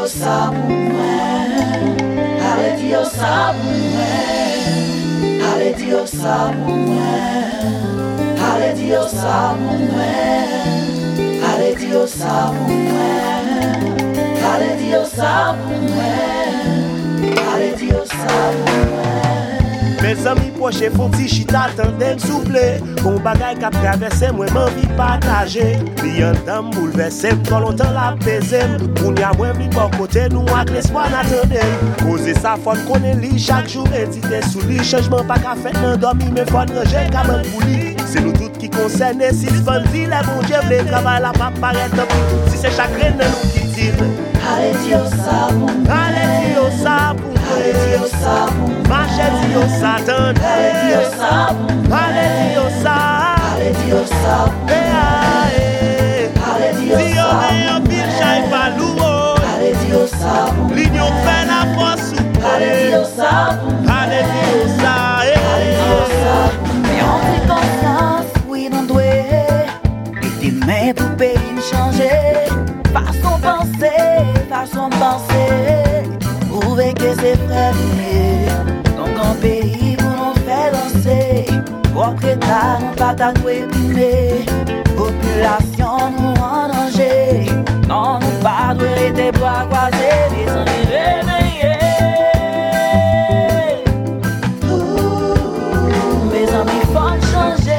dire ça pour moi. Allez dire ça pour moi. Allez dire ça pour moi. Allez dire ça pour moi. Allez dire ça pour moi. Allez dire ça pour moi. Allez dire ça pour moi. Mes amis proches font petit chita tandem souple. Bon bagay qu'a traversé moi m'envie partager. Bien dame bouleversé pour longtemps la baiser. Pour n'y avoir mis bon côté nous avec l'espoir n'attendait. Causer ça faut connaître lui chaque jour méditer sous lui changement pas qu'à faire non dormir mais faut ranger comme pour lui. C'est nous toutes qui concernent si se vend vie les bon Dieu les travail la pas paraître si c'est chagrin nous qui tire. Allez dire ça pour moi. Allez dire ça pour moi. Allez dire ça pour moi. Marchez dire ça tendre. Allez dire ça pour moi. Allez dire ça. Allez dire ça pour moi. Allez dire ça pour moi. Allez dire ça pour moi. L'union fait la force. Allez dire ça pour moi. Allez dire ça. Allez dire ça pour moi. Mais on fait confiance, oui, non doué. Et tes mains pour pays me changer. Façon penser, prouver que c'est vrai. Donc en pays pour nous faire danser. Pour prétendre, on pas t'attouer primé. Population nous en danger. Non, nous pas de rester bras croisés. Les amis réveillés. Mes amis font changer.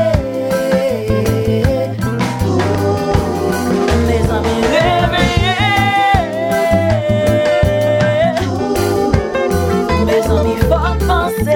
Mes amis réveillés. Mes amis font penser.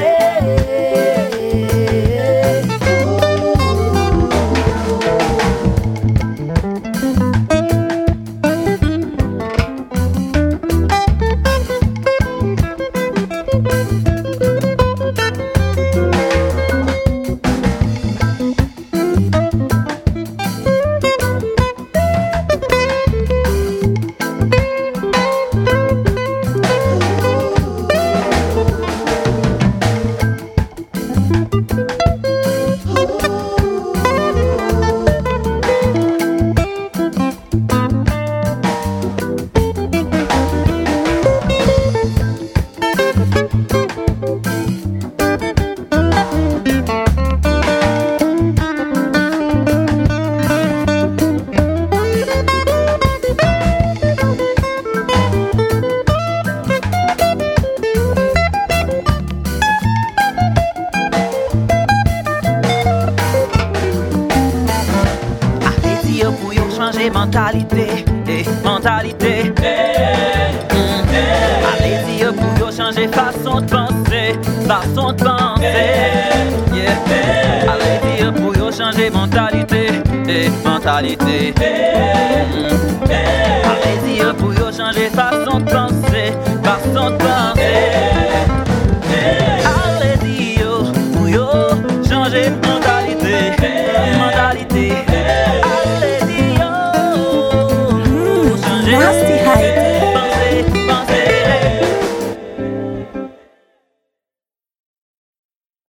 Mentalité. Allez dire pour changer façon de penser. Yeah. Allez dire pour changer mentalité. Allez dire pour changer façon de penser.